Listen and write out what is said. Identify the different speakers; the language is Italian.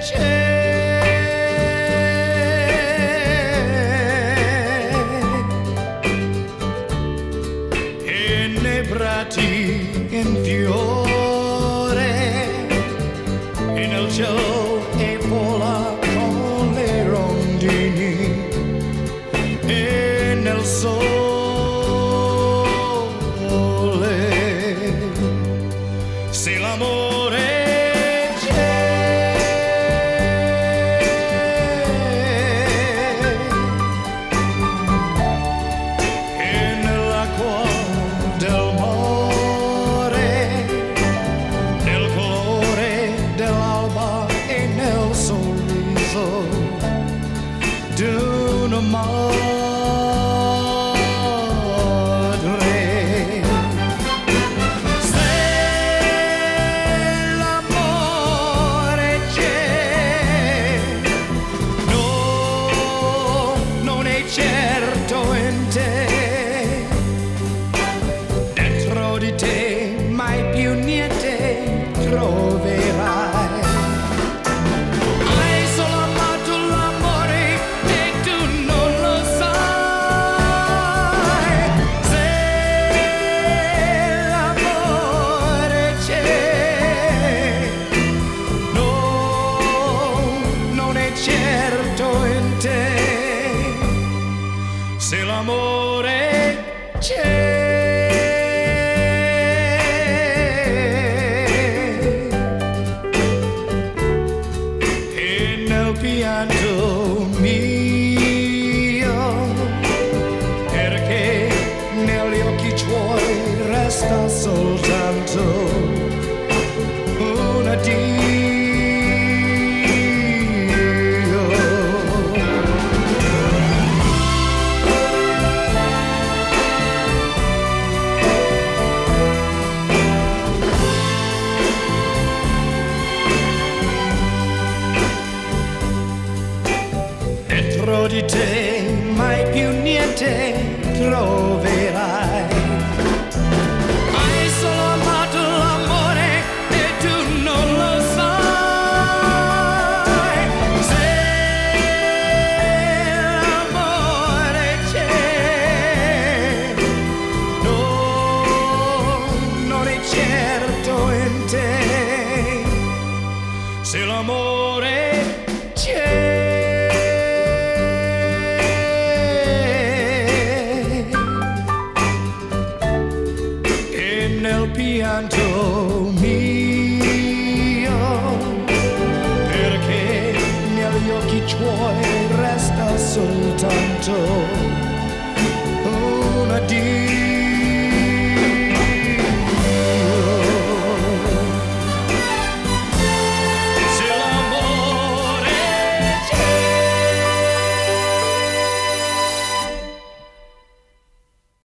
Speaker 1: Innebrati in fiore e nel cielo e vola con le rondini e nel sole se l'amore d'una madre. Se l'amore c'è, no, non è certo in te. Dentro di te mai più niente troverai. Se l'amore c'è e nel pianto mio, perché negli occhi tuoi resta soltanto un addio. Dentro di te mai più niente troverai. Hai solo amato l'amore e tu non lo sai. Se l'amore c'è, no, non è certo in te. Se l'amore c'è. Nel pianto mio, perché negli occhi tuoi